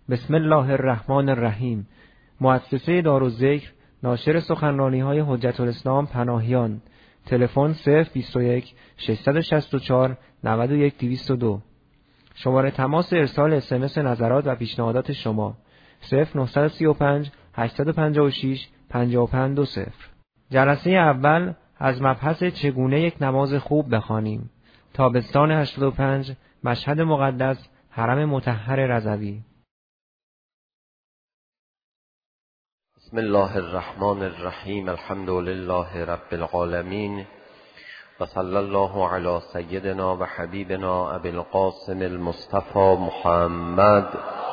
بسم الله الرحمن الرحیم. مؤسسه دارالذکر ناشر سخنرانی‌های حجت الاسلام پناهیان. تلفن 021 664 91 202. شماره تماس ارسال SMS نظرات و پیشنهادات شما 0935 856 5520. جلسه اول از مبحث چگونه یک نماز خوب بخوانیم. تابستان 85، مشهد مقدس، حرم مطهر رضوی. بسم الله الرحمن الرحیم. الحمد لله رب العالمین و صلی الله علی سیدنا و حبیبنا ابی القاسم المصطفى محمد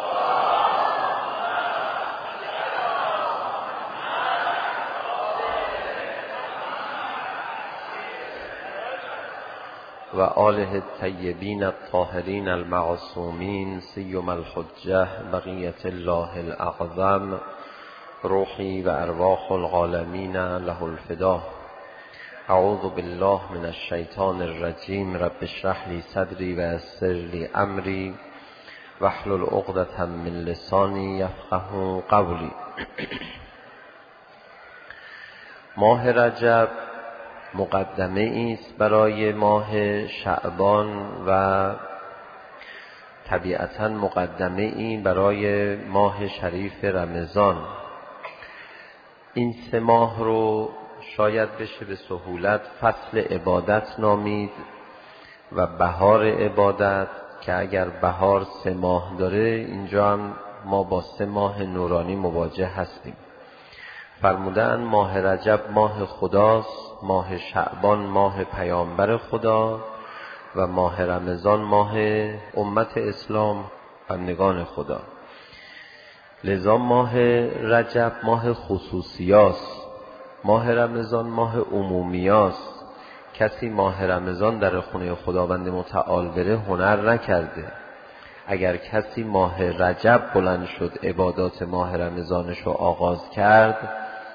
و آله الطیبین الطاهرین المعصومین سیما الحجة بقیة الله الاعظم روحی و ارواح العالمین له الفدا. اعوذ بالله من الشیطان الرجیم. رب اشرح لی صدری و یسر لی امری واحلل عقدة من لسانی یفقهوا قولی. ماه رجب مقدمه است برای ماه شعبان و طبیعتاً مقدمه ای برای ماه شریف رمضان. این 3 ماه رو شاید بشه به سهولت فصل عبادت نامید و بهار عبادت، که اگر بهار 3 ماه داره، اینجا هم ما با 3 ماه نورانی مواجه هستیم. فرمودن ماه رجب ماه خداست، ماه شعبان ماه پیامبر خدا و ماه رمضان ماه امت اسلام بندگان خدا. لذا ماه رجب ماه خصوصیاست، ماه رمضان ماه عمومیاست. کسی ماه رمضان در خونه خداوند متعال بره هنر نکرده. اگر کسی ماه رجب بلند شد عبادات ماه رمضانش رو آغاز کرد،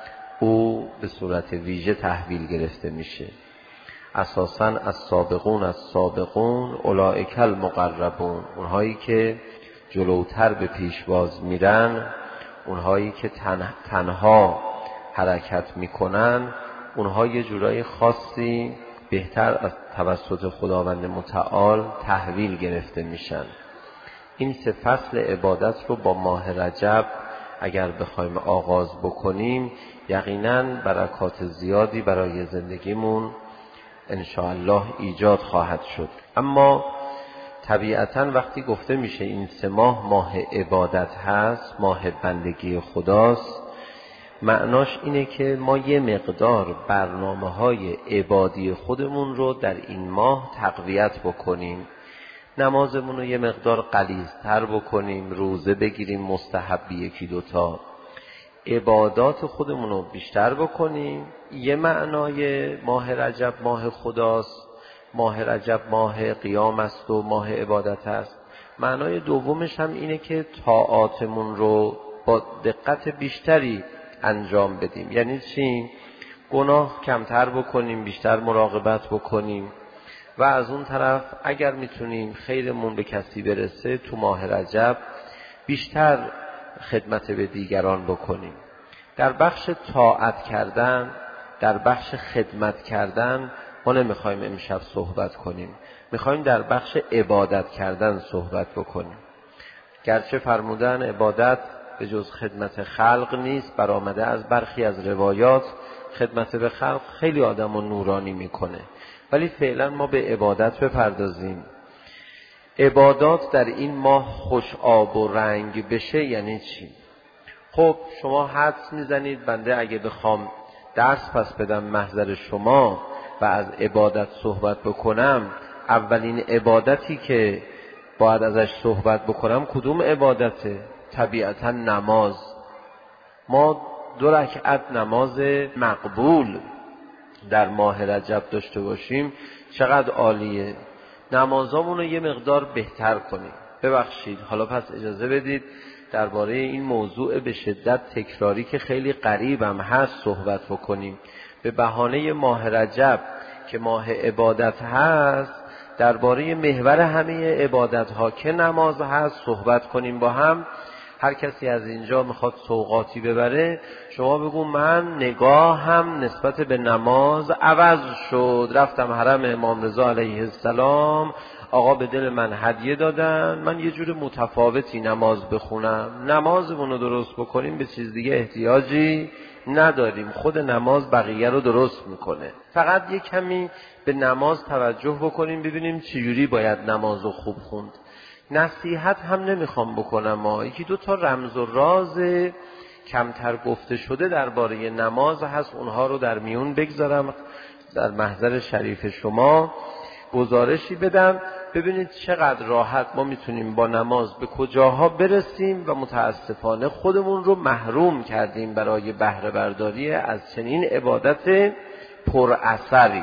او به صورت ویژه تحویل گرفته میشه. اساساً السابقون السابقون اولئک المقربون، اونهایی که جلوتر به پیشواز میرن، اونهایی که تنها حرکت میکنن، اونها یه جورای خاصی بهتر از توسط خداوند متعال تحویل گرفته میشن. این 3 فصل عبادت رو با ماه رجب اگر بخوایم آغاز بکنیم، یقیناً برکات زیادی برای زندگیمون انشاءالله ایجاد خواهد شد. اما طبیعتاً وقتی گفته میشه این 3 ماه ماه عبادت هست، ماه بندگی خداست، معناش اینه که ما یه مقدار برنامه‌های عبادی خودمون رو در این ماه تقویت بکنیم. نمازمون رو یه مقدار غلیظتر بکنیم، روزه بگیریم مستحبی 1-2 تا، عبادات خودمون رو بیشتر بکنیم. یه معنای ماه رجب ماه خداست، ماه رجب ماه قیام است و ماه عبادت است. معنای دومش هم اینه که طاعاتمون رو با دقت بیشتری انجام بدیم. یعنی چی؟ گناه کمتر بکنیم، بیشتر مراقبت بکنیم و از اون طرف اگر میتونیم خیرمون به کسی برسه تو ماه رجب بیشتر خدمت به دیگران بکنیم. در بخش طاعت کردن، در بخش خدمت کردن ما نمیخوایم امشب صحبت کنیم، میخوایم در بخش عبادت کردن صحبت بکنیم. گرچه فرمودن عبادت به جز خدمت خلق نیست، برآمده از برخی از روایات خدمت به خلق خیلی آدمو نورانی میکنه، ولی فعلا ما به عبادت بپردازیم. عبادات در این ماه خوش آب و رنگ بشه یعنی چی؟ خب شما حدس میزنید بنده اگه بخوام درس پس بدم محضر شما و از عبادت صحبت بکنم، اولین عبادتی که باید ازش صحبت بکنم کدوم عبادته؟ طبیعتا نماز. ما 2 رکعت نماز مقبول در ماه رجب داشته باشیم چقدر عالیه. نمازامون رو یه مقدار بهتر کنیم. ببخشید حالا پس اجازه بدید درباره این موضوع به شدت تکراری که خیلی غریبم هست صحبت بکنیم. به بهانه ماه رجب که ماه عبادت هست، درباره محور همه عبادت ها که نماز هست صحبت کنیم با هم هر کسی از اینجا میخواد سوغاتی ببره، شما بگو من نگاهم نسبت به نماز عوض شد، رفتم حرم امام رضا علیه السلام، آقا به دل من هدیه دادن، من یه جور متفاوتی نماز بخونم. نمازمون رو درست بکنیم، به چیز دیگه احتیاجی نداریم، خود نماز بقیه رو درست میکنه. فقط یه کمی به نماز توجه بکنیم، ببینیم چجوری باید نماز رو خوب خوند. نصیحت هم نمیخوام بکنم، یکی دو تا رمز و راز کمتر گفته شده درباره نماز هست، اونها رو در میون بگذارم در محضر شریف شما گزارشی بدم، ببینید چقدر راحت ما میتونیم با نماز به کجاها برسیم و متاسفانه خودمون رو محروم کردیم برای بهره برداری از چنین عبادت پر اثری.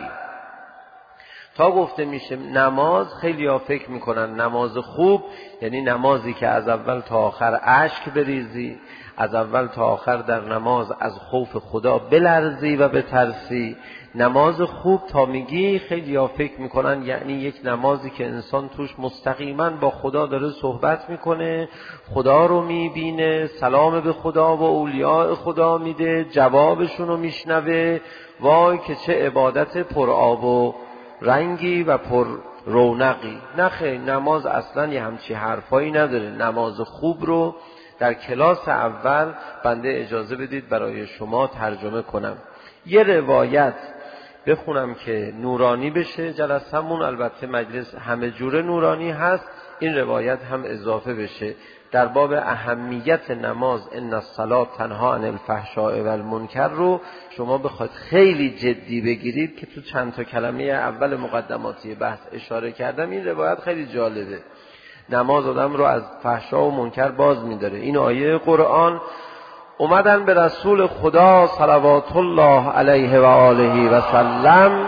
تا گفته میشه نماز، خیلی ها فکر میکنن نماز خوب یعنی نمازی که از اول تا آخر اشک بریزی، از اول تا آخر در نماز از خوف خدا بلرزی و بترسی. نماز خوب تا میگی خیلی ها فکر میکنن یعنی یک نمازی که انسان توش مستقیما با خدا داره صحبت میکنه، خدا رو میبینه، سلام به خدا و اولیاء خدا میده، جوابشون رو میشنوه. وای که چه عبادت پر آب و رنگی و پر رونقی. نه خیر، نماز اصلا یه همچی حرفایی نداره. نماز خوب رو در کلاس اول بنده اجازه بدید برای شما ترجمه کنم، یه روایت بخونم که نورانی بشه جلسمون. البته مجلس همه جوره نورانی هست، این روایت هم اضافه بشه در باب اهمیت نماز. ان الصلاة تنها عن الفحشاء و المنکر رو شما بخواید خیلی جدی بگیرید که تو چند تا کلمه اول مقدماتی بحث اشاره کردم. این روایت خیلی جالبه، نماز آدم رو از فحشا و منکر باز می‌داره. این آیه قرآن اومدن به رسول خدا صلوات الله علیه و آله و سلم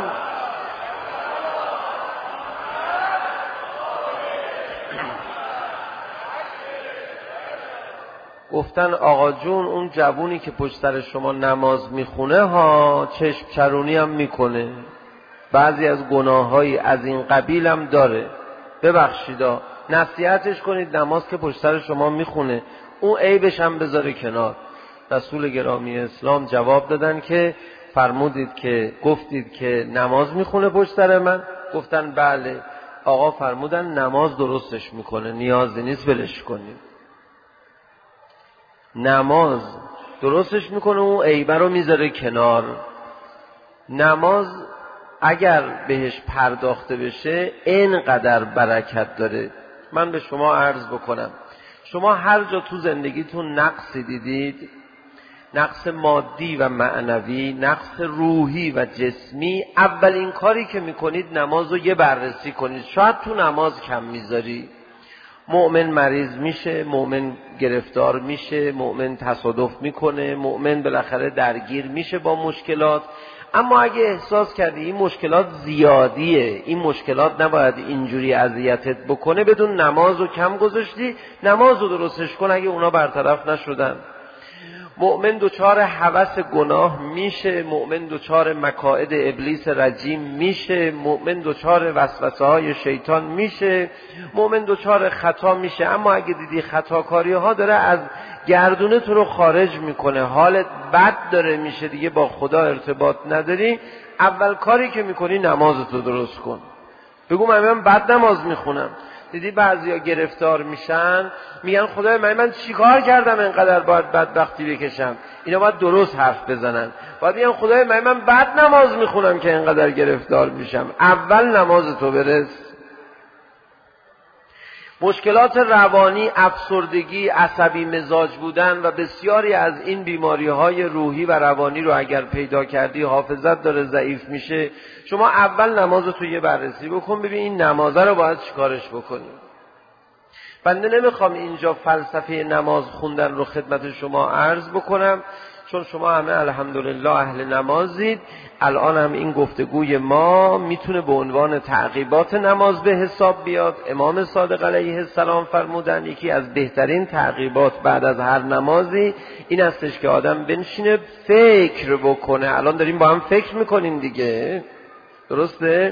گفتن آقا جون اون جوونی که پشت سر شما نماز میخونه ها، چشم چرونی هم میکنه، بعضی از گناهایی از این قبیل هم داره، ببخشیدا نصیحتش کنید، نماز که پشت سر شما میخونه اون عیبش هم بذاره کنار. رسول گرامی اسلام جواب دادن که فرمودید که گفتید که نماز میخونه پشت سر من؟ گفتن بله. آقا فرمودن نماز درستش میکنه، نیازی نیست ولش کنید. نماز درستش میکنه، اون عیبه رو میذاره کنار. نماز اگر بهش پرداخته بشه اینقدر برکت داره. من به شما عرض بکنم، شما هر جا تو زندگیتون نقصی دیدید، نقص مادی و معنوی، نقص روحی و جسمی، اولین کاری که میکنید نماز رو یه بررسی کنید. شاید تو نماز کم میذاری، مؤمن مریض میشه، مؤمن گرفتار میشه، مؤمن تصادف میکنه، مؤمن بالاخره درگیر میشه با مشکلات. اما اگه احساس کردی این مشکلات زیادیه، این مشکلات نباید اینجوری اذیتت بکنه، بدون نماز رو کم گذاشتی، نماز رو درستش کن اگه اونا برطرف نشدن. مؤمن دچار هوس گناه میشه، مؤمن دچار مکائد ابلیس رجیم میشه، مؤمن دچار وسوسه های شیطان میشه، مؤمن دچار خطا میشه. اما اگه دیدی خطاکاری ها داره از گردونه تو رو خارج میکنه، حالت بد داره میشه، دیگه با خدا ارتباط نداری، اول کاری که میکنی نمازتو درست کن. بگو من بد نماز میخونم. دیدی بعضیا گرفتار میشن میگن خدای من چیکار کردم اینقدر باید بدبختی بکشم؟ اینا باید درست حرف بزنن، باید میگن خدای من بد نماز میخونم که اینقدر گرفتار میشم. اول نمازتو برس. مشکلات روانی، افسردگی، عصبی مزاج بودن و بسیاری از این بیماری‌های روحی و روانی رو اگر پیدا کردی، حافظت داره ضعیف میشه، شما اول نمازتو یه بررسی بکن، ببین این نمازه رو باید چیکارش بکنی. بنده نمیخوام اینجا فلسفه نماز خوندن رو خدمت شما عرض بکنم، چون شما همه الحمدلله اهل نمازید. الان هم این گفتگوی ما میتونه به عنوان تعقیبات نماز به حساب بیاد. امام صادق علیه السلام فرمودن یکی از بهترین تعقیبات بعد از هر نمازی این استش که آدم بنشینه فکر بکنه. الان داریم با هم فکر میکنیم دیگه، درسته؟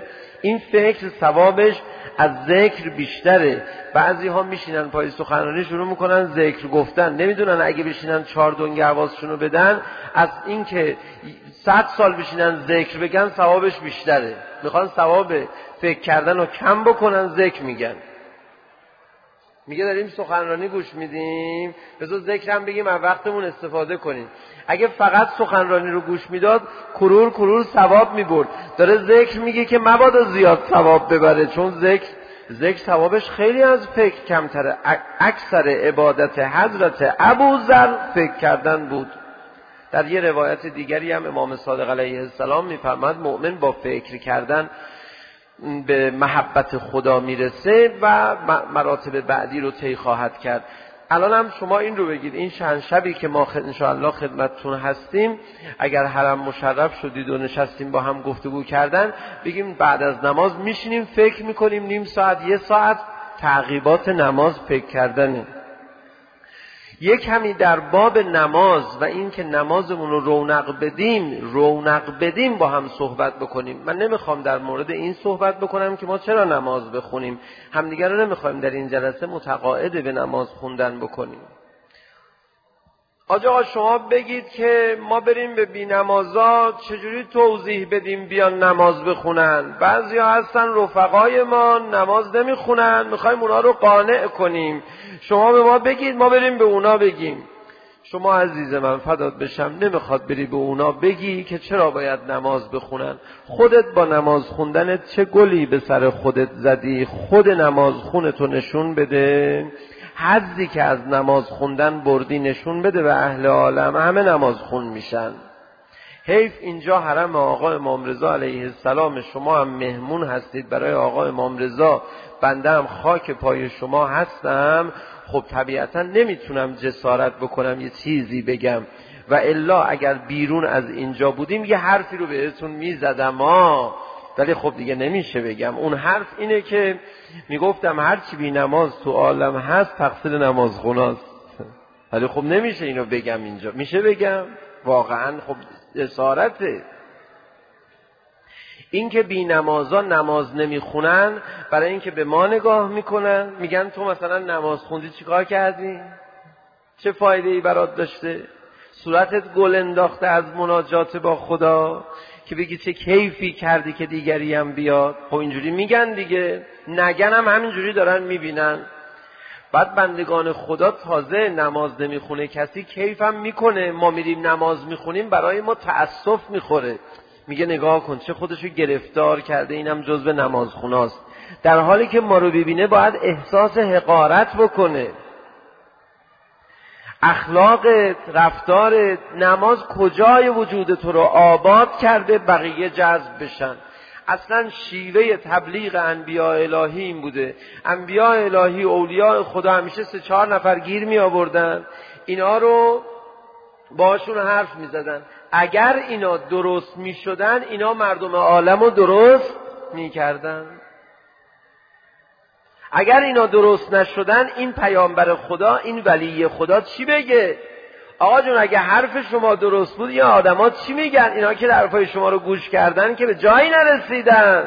این فکر ثوابش از ذکر بیشتره. بعضی ها میشینن پای سخنرانی شروع میکنن ذکر گفتن، نمیدونن اگه بشینن 4 دنگ حواسشونو بدن از این که 100 سال بشینن ذکر بگن ثوابش بیشتره. میخوان ثواب فکر کردن رو کم بکنن، ذکر میگن. میگه داریم سخنرانی گوش میدیم، بذار ذکرم بگیم از وقتمون استفاده کنیم. اگه فقط سخنرانی رو گوش میداد کرور ثواب میبرد. داره ذکر میگه که مبادا زیاد ثواب ببره، چون ذکر ثوابش خیلی از فکر کمتره. اکثر عبادت حضرت ابوذر فکر کردن بود. در یه روایت دیگری هم امام صادق علیه السلام میفرماد مؤمن با فکر کردن به محبت خدا میرسه و مراتب بعدی رو طی خواهد کرد. الان هم شما این رو بگید، این چند شبی که ما انشاءالله خدمتتون هستیم، اگر حرم مشرف شدید و نشستیم با هم گفتگو کردن، بگیم بعد از نماز میشینیم فکر میکنیم، نیم ساعت 1 ساعت تعقیبات نماز فکر کردنه. یک کمی در باب نماز و این که نمازمون رو رونق بدیم با هم صحبت بکنیم. من نمیخوام در مورد این صحبت بکنم که ما چرا نماز بخونیم، همدیگر رو نمیخوایم در این جلسه متقاعد به نماز خوندن بکنیم. آقا شما بگید که ما بریم به بی‌نمازا چجوری توضیح بدیم بیان نماز بخونن. بعضی ها هستن رفقای ما نماز نمیخونن، میخوایم اونا رو قانع کنیم. شما به ما بگید ما بریم به اونا بگیم. شما عزیز من فدات بشم نمیخواد بری به اونا بگی که چرا باید نماز بخونن. خودت با نماز خوندنت چه گلی به سر خودت زدی؟ خود نماز خونتو نشون بده. حظی که از نماز خوندن بردی نشون بده به اهل عالم، همه نماز خون میشن. حیف اینجا حرم آقا امام رضا علیه السلام، شما هم مهمون هستید برای آقا امام رضا، بنده هم خاک پای شما هستم. خب طبیعتا نمیتونم جسارت بکنم یه چیزی بگم، و الا اگر بیرون از اینجا بودیم یه حرفی رو بهتون میزدم ولی خب دیگه نمیشه بگم. اون حرف اینه که میگفتم هرچی بی نماز تو عالم هست تقصیر نمازخوناست، ولی خب نمیشه اینو بگم اینجا. میشه بگم واقعا خب جسارته. این که بی نمازا نماز نمیخونن برای اینکه به ما نگاه میکنن، میگن تو مثلا نماز خوندی چیکار کردی؟ چه فایده ای برات داشته؟ صورتت گل انداخته از مناجات با خدا که بگی چه کیفی کردی که دیگری هم بیاد. خب اینجوری میگن دیگه، نگن هم همینجوری دارن میبینن. بعد بندگان خدا تازه نماز نمیخونه کسی کیف هم میکنه، ما میریم نماز میخونیم برای ما تأسف میخوره، میگه نگاه کن چه خودشو گرفتار کرده، اینم جزو نمازخوناست. در حالی که ما رو ببینه باید احساس حقارت بکنه. اخلاقت، رفتارت، نماز کجای وجود تو رو آباد کرده بقیه جذب بشن. اصلا شیوه تبلیغ انبیاء الهی این بوده. انبیاء الهی اولیاء خدا همیشه 3-4 نفر گیر می آوردن، اینا رو باشون حرف می زدن. اگر اینا درست می شدن اینا مردم عالم رو درست می کردن. اگر اینا درست نشدن این پیامبر خدا، این ولی خدا چی بگه؟ آقا جون اگه حرف شما درست بود یا آدما چی میگن؟ اینا که حرفای شما رو گوش کردن که به جایی نرسیدن.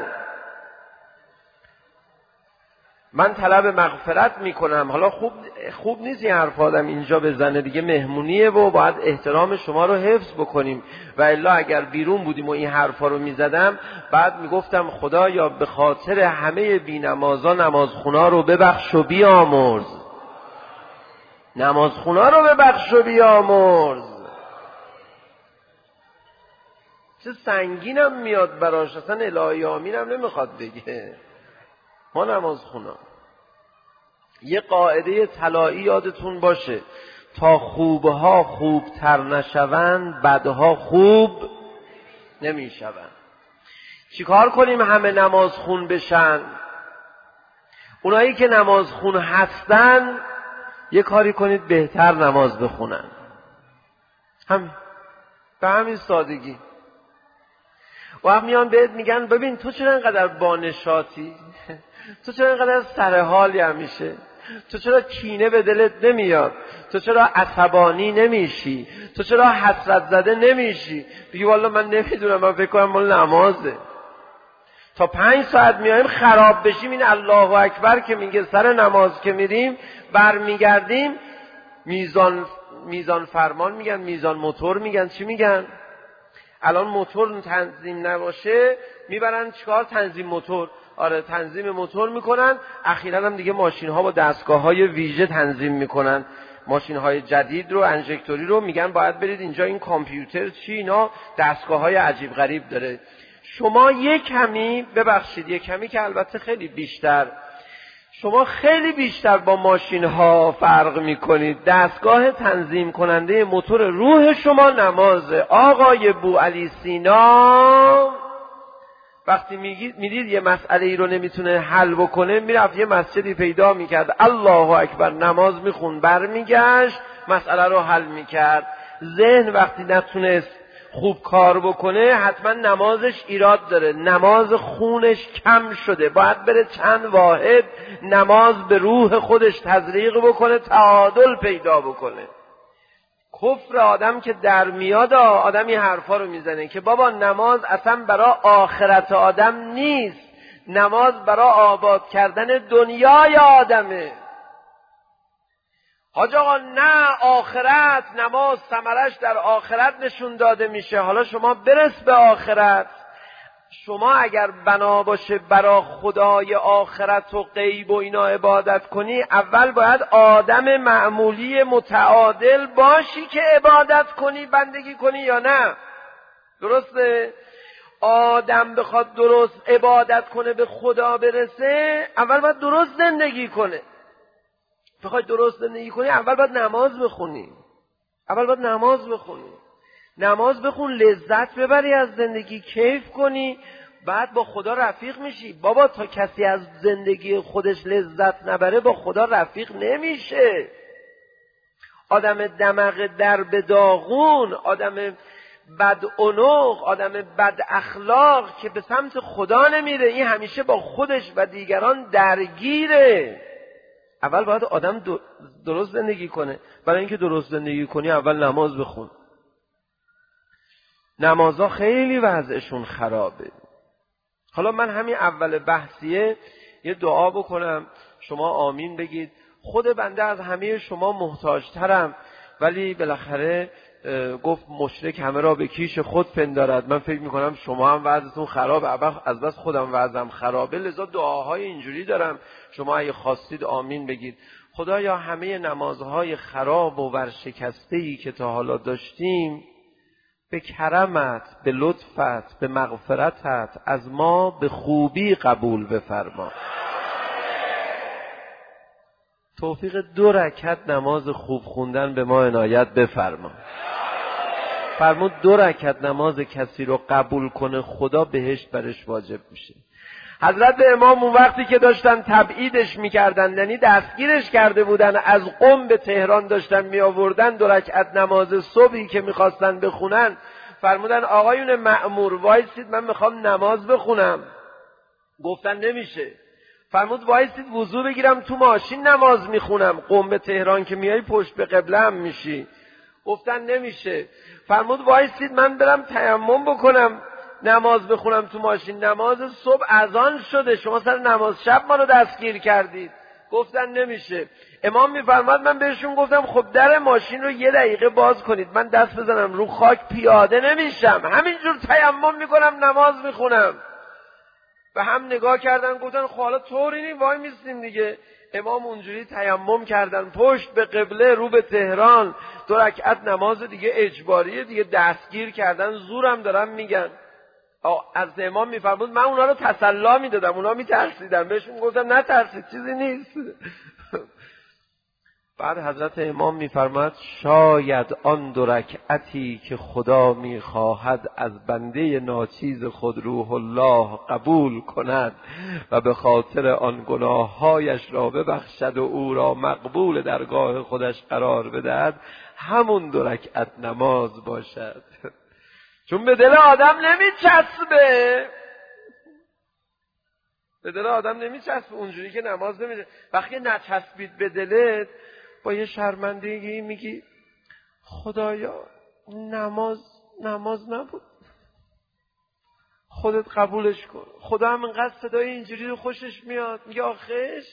من طلب مغفرت میکنم. حالا خوب نیست این حرف آدم اینجا بزنه دیگه، مهمونیه و باید احترام شما رو حفظ بکنیم، و الا اگر بیرون بودیم و این حرفا رو میزدم بعد میگفتم خدایا به خاطر همه بی‌نمازا نمازخونا رو ببخش و بیامرز، نمازخونا رو ببخش و بیامرز. چه سنگینم میاد براش، اصلا الهی آمینم نمیخواد بگه. ما نمازخونا یه قاعده طلایی یادتون باشه، تا خوبها خوبتر نشوند بدها خوب نمیشوند. چیکار کنیم همه نمازخون بشن؟ اونایی که نمازخون هستن یه کاری کنید بهتر نماز بخونن. به همین سادگی. و هم میان بهت میگن ببین تو چرا اینقدر بانشاتی، تو چرا اینقدر سرحالی همیشه، تو چرا کینه به دلت نمیاد، تو چرا عصبانی نمیشی، تو چرا حسرت زده نمیشی؟ بگی والا من نمیدونم، من فکر کنم مال نمازه. تا 5 ساعت میایم خراب بشیم. این الله اکبر که میگه سر نماز که میریم برمیگردیم میزان فرمان میگن، میزان موتور میگن، چی میگن؟ الان موتور تنظیم نباشه میبرن چیکار؟ تنظیم موتور. آره تنظیم موتور میکنن. اخیراً هم دیگه ماشین ها با دستگاه های ویژه تنظیم میکنن، ماشین های جدید رو، انژکتوری رو، میگن باید برید اینجا این کامپیوتر چی اینا دستگاه های عجیب غریب داره. شما یک کمی که البته خیلی بیشتر، شما خیلی بیشتر با ماشین ها فرق میکنید. دستگاه تنظیم کننده موتور روح شما نمازه. آقای بوعلی سینا وقتی میدید یه مسئله ای رو نمیتونه حل بکنه، میرفت یه مسجدی پیدا میکرد، الله اکبر نماز میخون، برمیگشت مسئله رو حل میکرد. ذهن وقتی نتونست خوب کار بکنه حتما نمازش ایراد داره، نماز خونش کم شده، باید بره چند واحد نماز به روح خودش تزریق بکنه، تعادل پیدا بکنه. کفر آدم که در میاد آدم این حرفا رو میزنه که بابا نماز اصلا برای آخرت آدم نیست، نماز برای آباد کردن دنیای آدمه. حاج آقا نه، آخرت، نماز ثمرش در آخرت نشون داده میشه. حالا شما برس به آخرت. شما اگر بنا باشه برای خدای آخرت و غیب و اینا عبادت کنی، اول باید آدم معمولی متعادل باشی که عبادت کنی، بندگی کنی یا نه؟ درسته؟ آدم بخواد درست عبادت کنه به خدا برسه، اول باید درست زندگی کنه. بخوای درست زندگی کنی اول باید نماز بخونی. نماز بخون، لذت ببری از زندگی، کیف کنی، بعد با خدا رفیق میشی. بابا تا کسی از زندگی خودش لذت نبره با خدا رفیق نمیشه. آدم دماغ در به داغون، آدم بدعنق، آدم بد اخلاق که به سمت خدا نمیره، این همیشه با خودش و دیگران درگیره. اول باید آدم درست زندگی کنه. برای اینکه درست زندگی کنی اول نماز بخون. نمازها خیلی وضعشون خرابه. حالا من همین اول بحثیه یه دعا بکنم، شما آمین بگید. خود بنده از همه شما محتاجترم، ولی بالاخره گفت مشرک همه را به کیش خود پندارد. من فکر میکنم شما هم وضعتون خرابه، از بس خودم وضعم خرابه، لذا دعاهای اینجوری دارم، شما اگه خواستید آمین بگید. خدایا همه نمازهای خراب و ورشکسته‌ای که تا حالا داشتیم به کرمت، به لطفت، به مغفرتت از ما به خوبی قبول بفرما. توفیق 2 رکعت نماز خوب خوندن به ما عنایت بفرما. فرمود 2 رکعت نماز کسی رو قبول کنه خدا بهشت برش واجب میشه. حضرت امام اون وقتی که داشتن تبعیدش میکردن، یعنی دستگیرش کرده بودن، از قم به تهران داشتن می آوردن، 2 رکعت نماز صبحی که میخواستن بخونن، فرمودن آقایون مأمور وایسید من میخوام نماز بخونم. گفتن نمیشه. فرمود وایسید وضو بگیرم تو ماشین نماز میخونم، قم به تهران که میای پشت به قبله هم میشی. گفتن نمیشه. فرمود وایسید من برم تیمم بکنم نماز بخونم تو ماشین، نماز صبح اذان شده، شما سر نماز شب ما رو دستگیر کردید. گفتن نمیشه. امام میفرماد من بهشون گفتم خب در ماشین رو 1 دقیقه باز کنید، من دست بزنم رو خاک پیاده نمیشم، همینجور تیمم میکنم نماز میخونم. و هم نگاه کردن گفتن خب حالا طوری نی وای میستیم دیگه. امام اونجوری تیمم کردن پشت به قبله رو به تهران، 2 رکعت نماز دیگه اجباریه دیگه، دستگیر کردن، زورم دارن میگن. از امام میفرمود من اونا رو تسلا میدادم، اونا میترسیدن، بهشون گفتم نترسید چیزی نیست. بعد حضرت امام میفرماد شاید آن 2 رکعتی که خدا میخواهد از بنده ناچیز خود روح الله قبول کند و به خاطر آن گناههایش را ببخشد و او را مقبول درگاه خودش قرار بدهد، همون 2 رکعت نماز باشد. چون به دل آدم نمیچسبه، به دل آدم نمیچسبه اونجوری که نماز نمیشه. وقتی نچسبید به دلت با یه شرمندگی میگی خدایا نماز نبود، خودت قبولش کن. خدا هم اینقدر صدای اینجوری رو خوشش میاد، میگه آخش.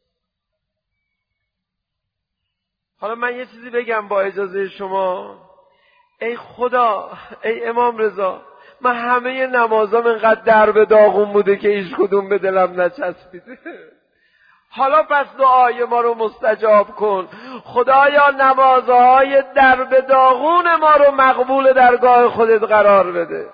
حالا من یه چیزی بگم با اجازه شما. ای خدا، ای امام رضا، من همه نمازام اینقدر در به داغون بوده که هیچ کدوم به دلم نچسبیده. حالا پس دعای ما رو مستجاب کن. خدایا نمازهای در به داغون ما رو مقبول درگاه خودت قرار بده.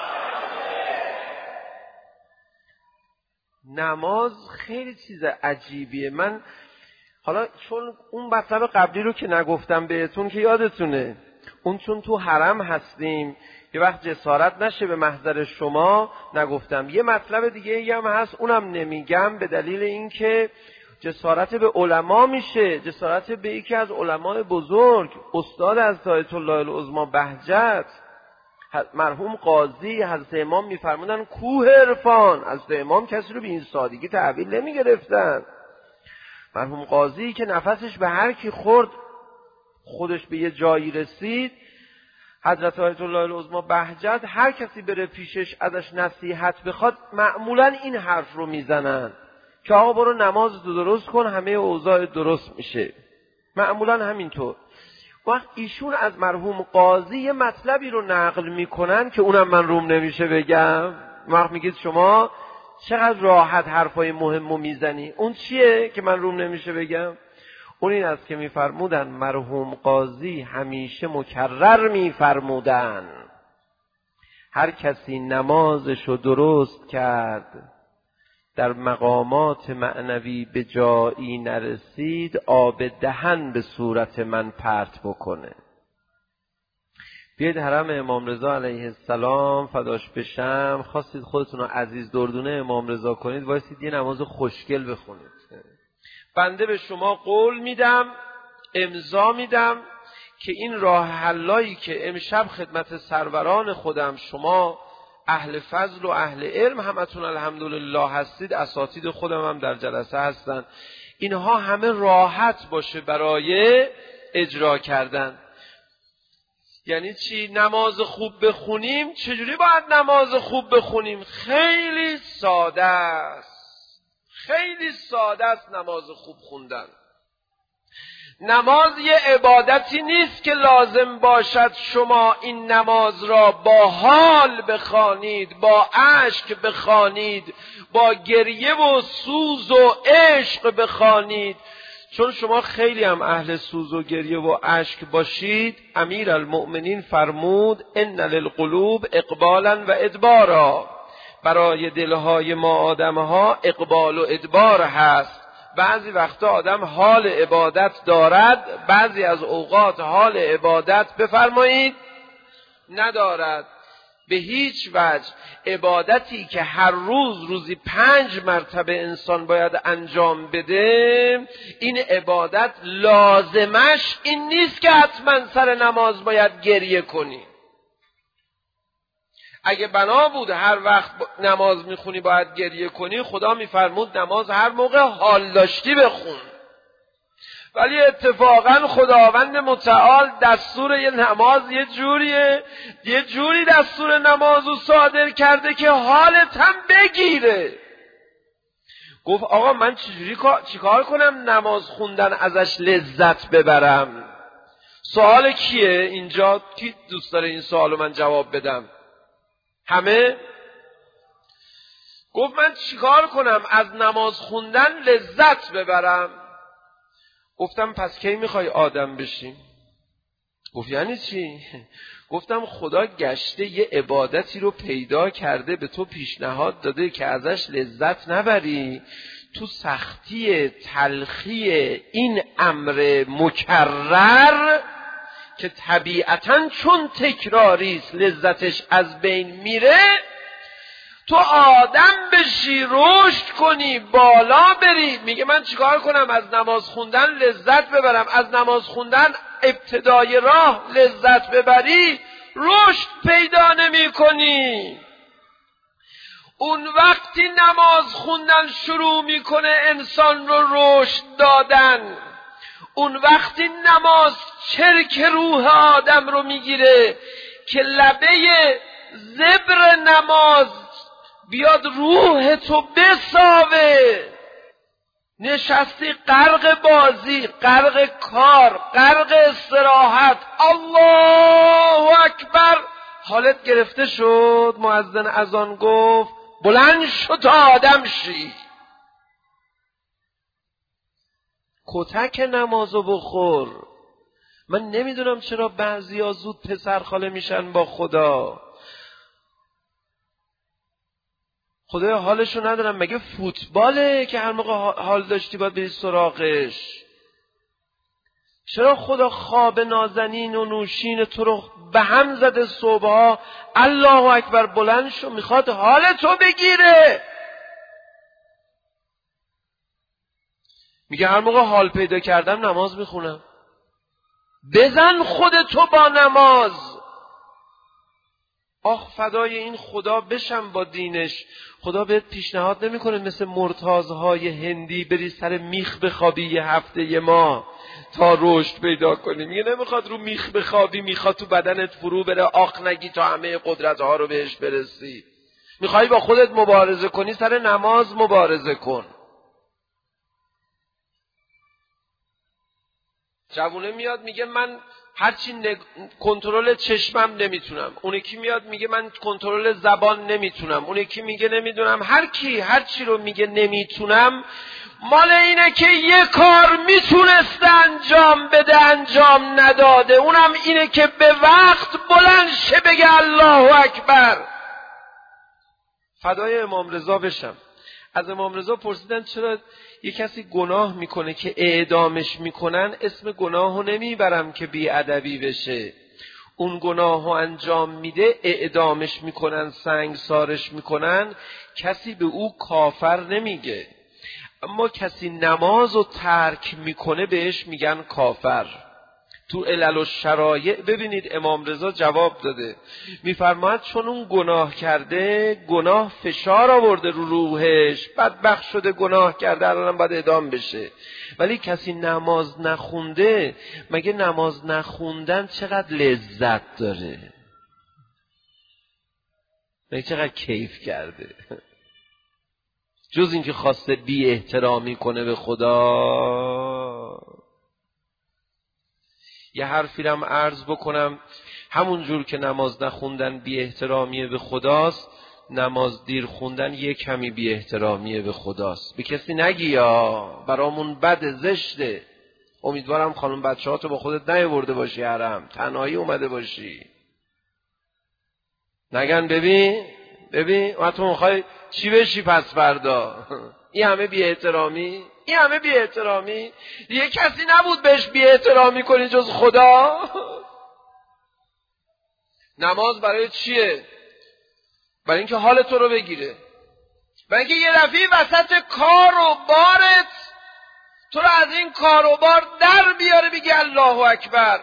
نماز خیلی چیز عجیبیه. من حالا چون اون مطلب قبلی رو که نگفتم بهتون که یادتونه، اون چون تو حرم هستیم یه وقت جسارت نشه به محضر شما نگفتم. یه مطلب دیگه هم هست، اونم نمیگم به دلیل اینکه جسارت به علما میشه، جسارت به یکی از علمای بزرگ، استاد از آیت الله العظمی بهجت، مرحوم قاضی. حضرت امام میفرمودن کوه عرفان. حضرت امام کسی رو به این سادگی تحویل نمیگرفتن. مرحوم قاضی که نفسش به هر کی خورد خودش به یه جایی رسید، حضرت آیت الله العظمی بهجت هر کسی بره پیشش ازش نصیحت بخواد معمولا این حرف رو میزنن که آقا برو نماز درست کن همه اوضاع درست میشه. معمولا همینطور. وقت ایشون از مرحوم قاضی یه مطلبی رو نقل میکنن که اونم من روم نمیشه بگم. وقت میگید شما چقدر راحت حرفای مهمو میزنی، اون چیه که من روم نمیشه بگم؟ اون این است که میفرمودن مرحوم قاضی همیشه مکرر میفرمودن هر کسی نمازشو درست کرد در مقامات معنوی به جایی نرسید آب دهن به صورت من پرت بکنه. بیاید حرم امام رضا علیه السلام فداش بشم، خواستید خودتون رو عزیز دردونه امام رضا کنید، وایسید یه نماز خوشگل بخونید. بنده به شما قول میدم، امضا میدم که این راه حلایی که امشب خدمت سروران خودم شما اهل فضل و اهل علم همتون الحمدلله هستید، اساتید خودم هم در جلسه هستن، اینها همه راحت باشه برای اجرا کردن. یعنی چی؟ نماز خوب بخونیم. چجوری باید نماز خوب بخونیم؟ خیلی ساده است، خیلی ساده است نماز خوب خوندن. نماز یه عبادتی نیست که لازم باشد شما این نماز را با حال بخوانید، با اشک بخوانید، با گریه و سوز و عشق بخوانید. چون شما خیلی هم اهل سوز و گریه و اشک باشید، امیرالمؤمنین فرمود ان للقلوب اقبالا و ادبارا، برای دلهای ما آدمها اقبال و ادبار هست. بعضی وقتا آدم حال عبادت دارد، بعضی از اوقات حال عبادت بفرمایید ندارد. به هیچ وجه عبادتی که هر روز روزی 5 مرتبه انسان باید انجام بده، این عبادت لازمش این نیست که حتما سر نماز باید گریه کنی. اگه بنا بود هر وقت نماز میخونی باید گریه کنی، خدا میفرمود نماز هر موقع حال داشتی بخون. ولی اتفاقا خداوند متعال دستور یه نماز یه جوری دستور نمازو صادر کرده که حالت هم بگیره. گفت آقا من چیکار کنم نماز خوندن ازش لذت ببرم؟ سوال کیه اینجا؟ کی دوست داره این سوالو من جواب بدم؟ همه؟ گفت من چیکار کنم از نماز خوندن لذت ببرم؟ گفتم پس کی میخوای آدم بشی؟ گفت یعنی چی؟ گفتم خدا گشته یه عبادتی رو پیدا کرده به تو پیشنهاد داده که ازش لذت نبری، تو سختی تلخی این امر مکرر که طبیعتاً چون تکراریست لذتش از بین میره، تو آدم بشی، رشد کنی، بالا بری. میگه من چیکار کنم از نماز خوندن لذت ببرم؟ از نماز خوندن ابتدای راه لذت ببری رشد پیدا نمی کنی. اون وقتی نماز خوندن شروع میکنه انسان رو رشد دادن، اون وقتی نماز چرک روح آدم رو میگیره که لبه زبر نماز بیاد روح تو بساوه. نشستی غرق بازی، غرق کار، غرق استراحت، الله اکبر، حالت گرفته شد، مؤذن اذان گفت بلند شو تا آدم شی. کتک نمازو بخور. من نمیدونم چرا بعضیا زود پسرخاله میشن با خدا. خدایا حالشو ندارم. مگه فوتباله که هر موقع حال داشتی باید بری سراغش؟ چرا خدا خواب نازنین و نوشین تو رو به هم زده صبحها؟ الله اکبر بلند شو، میخواد حال تو بگیره. میگه هر موقع حال پیدا کردم نماز میخونم. بزن خودتو با نماز. آخ فدای این خدا بشم با دینش. خدا بهت پیشنهاد نمیکنه مثل مرتازهای هندی بری سر میخ بخوابی یه هفته یه ماه تا رشد پیدا کنی. میگه نمیخواد رو میخ بخوابی، میخواد تو بدنت فرو بره، آخ نگی تا همه قدرتها رو بهش برسی. میخوای با خودت مبارزه کنی، سر نماز مبارزه کن. جوونه میاد میگه من هرچی کنترل چشمم نمیتونم. اون یکی میاد میگه من کنترل زبان نمیتونم. اون یکی میگه نمیدونم. هر کی هر چی رو میگه نمیتونم، مال اینه که یه کار میتونسته انجام بده انجام نداده. اونم اینه که به وقت بلند شه بگه الله اکبر. فدای امام رضا بشم. از امام رضا پرسیدن چرا یه کسی گناه میکنه که اعدامش میکنن اسم گناهو نمیبرم که بیادبی بشه، اون گناهو انجام میده اعدامش میکنن، سنگسارش میکنن، کسی به او کافر نمیگه. اما کسی نمازو ترک میکنه بهش میگن کافر. تو علل و شرایع ببینید امام رضا جواب داده، میفرماید چون اون گناه کرده، گناه فشار آورده رو روحش، بدبخت شده گناه کرده، الانم باید اعدام بشه. ولی کسی نماز نخونده، مگه نماز نخوندن چقدر لذت داره؟ مگه چقدر کیف کرده؟ جز اینکه خواسته بی احترامی کنه به خدا. یه حرفی رم عرض بکنم، همون جور که نماز نخوندن بی احترامیه به خداست، نماز دیر خوندن یه کمی بی احترامیه به خداست. به کسی نگی یا برامون بده، زشته. امیدوارم خانم بچه‌هاتو با خودت نیاورده باشی حرم، تنهایی اومده باشی. نگن ببین و تو میخوای چی بشی پس فردا؟ این همه بی احترامی، این همه بی احترامی. دیگه کسی نبود بهش بی احترامی کنی جز خدا. نماز برای چیه؟ برای اینکه حال تو رو بگیره، برای اینکه یه دفعه وسط کار و بارت تو رو از این کار و بار در بیاره بگی الله اکبر.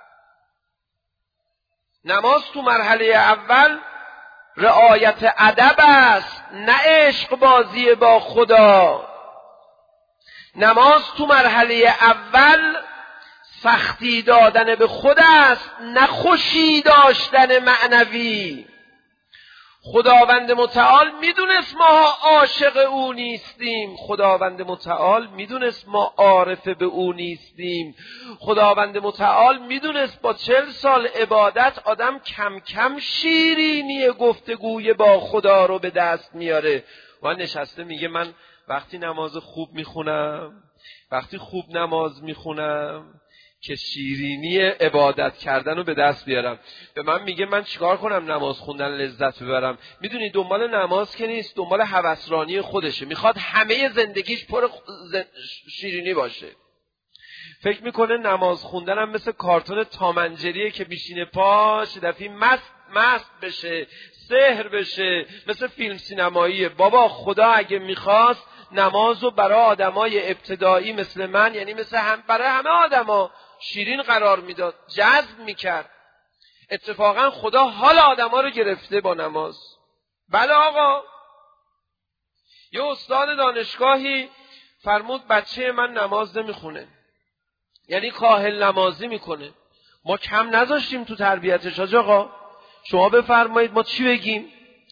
نماز تو مرحله اول رعایت ادب است، نه عشق بازی با خدا. نماز تو مرحله اول سختی دادن به خود است، نه خوشی داشتن معنوی. خداوند متعال میدونست ما عاشق او نیستیم، خداوند متعال میدونست ما عارف به او نیستیم، خداوند متعال میدونست با 40 سال عبادت آدم کم کم شیرینی گفتگوی با خدا رو به دست میاره. و نشسته میگه من وقتی نماز خوب میخونم، وقتی خوب نماز میخونم که شیرینی عبادت کردن رو به دست بیارم. به من میگه من چیکار کنم نماز خوندن لذت ببرم؟ میدونی دنبال نماز که نیست، دنبال هوسرانی خودشه. میخواد همه زندگیش پر شیرینی باشه. فکر میکنه نماز خوندن هم مثل کارتون تامنجریه که بیشینه پاش دفعی مست بشه، سحر بشه، مثل فیلم سینماییه. بابا خدا اگه میخواست نمازو برای آدمای ابتدایی مثل من، یعنی برای همه آدما شیرین قرار میداد، جذب میکرد. اتفاقا خدا حال آدما رو گرفته با نماز. بله آقا، یه استاد دانشگاهی فرمود بچه من نماز نمیخونه، یعنی کاهل نمازی میکنه. ما کم نذاشتیم تو تربیتش. حاج آقا شما بفرمایید ما چی بگیم؟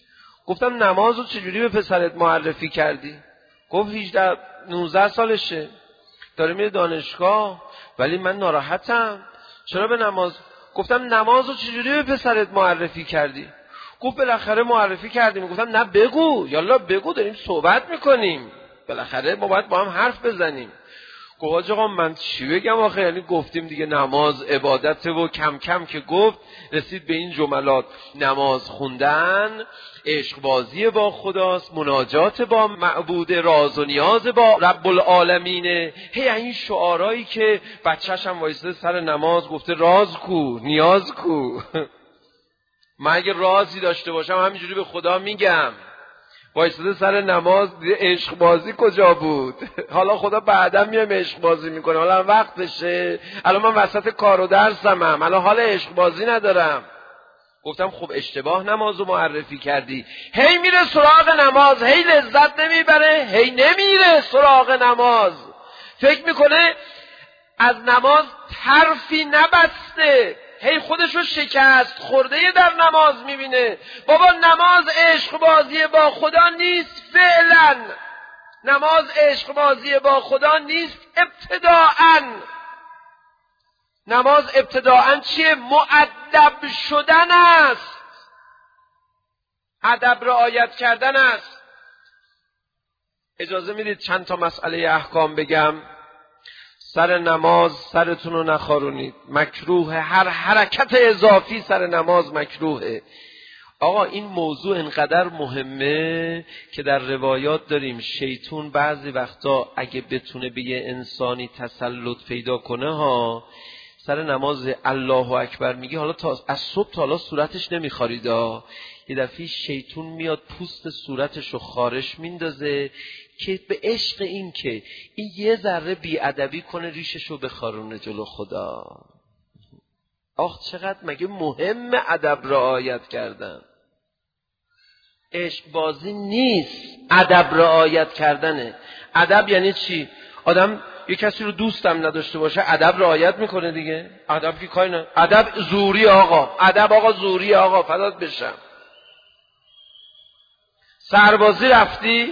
گفتم نماز رو چجوری به پسرت معرفی کردی؟ گفت 18-19 سالشه، داره میره دانشگاه، ولی من ناراحتم. چرا به نماز؟ گفتم نماز رو چجوری به پسرت معرفی کردی؟ گفت بالاخره معرفی کردیم. گفتم نه بگو، یالا بگو، داریم صحبت میکنیم، بالاخره ما باید با هم حرف بزنیم. گفت حاج آقا من چی بگم آخه، یعنی گفتیم دیگه نماز عبادته و کم کم که گفت رسید به این جملات: نماز خوندن عشق بازی با خداست، مناجات با معبود، راز و نیاز با رب العالمینه. هی این شعارایی که بچه‌ش هم وایساده سر نماز گفته راز کو، نیاز کو. من اگه رازی داشته باشم همینجوری به خدا میگم. وایساده سر نماز، عشق بازی کجا بود؟ حالا خدا بعدا میام عشق بازی میکنه، حالا وقتشه، الان من وسط کار و درسمم، الان حال عشق بازی ندارم. گفتم خب اشتباه نمازو معرفی کردی. هی میره سراغ نماز، هی لذت نمیبره، هی نمیره سراغ نماز، فکر میکنه از نماز طرفی نبسته، هی خودشو شکست خورده در نماز میبینه. بابا نماز عشق بازی با خدا نیست فعلا، نماز عشق بازی با خدا نیست ابتداءً. نماز ابتداءً چیه؟ مؤدب شدن است، ادب رعایت کردن است. اجازه میدید چند تا مسئله احکام بگم؟ سر نماز سرتون رو نخارونید، مکروه. هر حرکت اضافی سر نماز مکروهه. آقا این موضوع انقدر مهمه که در روایات داریم شیطان بعضی وقتا اگه بتونه به یه انسانی تسلط پیدا کنه ها، سر نماز الله اکبر میگه، حالا تا از صبح تا حالا صورتش نمیخارید، یه دفعه شیطان میاد پوست صورتش رو خارش میندازه که به عشق این که این یه ذره بیادبی کنه ریشش رو بخارونه جلو خدا. آخ چقدر مگه مهم ادب رعایت کردن؟ عشق بازی نیست، ادب رعایت کردنه. ادب یعنی چی؟ آدم یه کسی رو دوستم نداشته باشه ادب رعایت میکنه دیگه. ادب که کاری نه، ادب زوری آقا، ادب آقا زوری آقا، فدات بشم. سربازی رفتی؟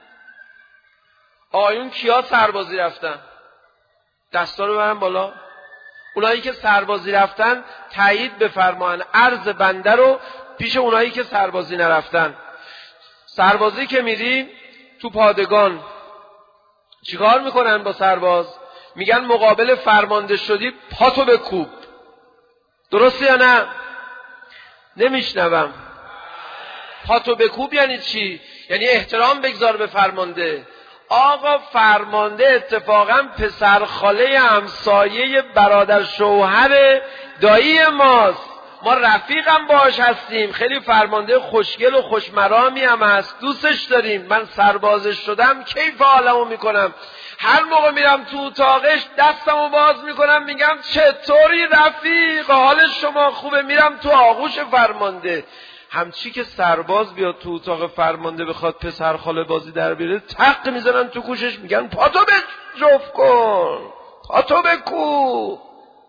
آیون کیا سربازی رفتن؟ دستا رو برن بالا. اونایی که سربازی رفتن تایید بفرماین عرض بنده رو پیش اونایی که سربازی نرفتن. سربازی که میری تو پادگان چیکار میکنن با سرباز؟ میگن مقابل فرمانده شدی پاتو بکوب. درسته یا نه؟ نمیشنوم. پاتو بکوب یعنی چی؟ یعنی احترام بگذار به فرمانده. آقا فرمانده اتفاقا پسر خاله همسایه برادر شوهر دایی ماست، ما رفیقم باش هستیم، خیلی فرمانده خوشگل و خوشمرامی هم هست، دوستش داریم. من سربازش شدم کیف حالمو میکنم، هر موقع میرم تو اتاقش دستمو باز میکنم میگم چطوری رفیق، حال شما خوبه؟ میرم تو آغوش فرمانده. همچی که سرباز بیاد تو اتاق فرمانده بخواد پسر خاله بازی در بیاره، تق میزنن تو گوشش میگن پاتو به جفت کن، پاتو بکو.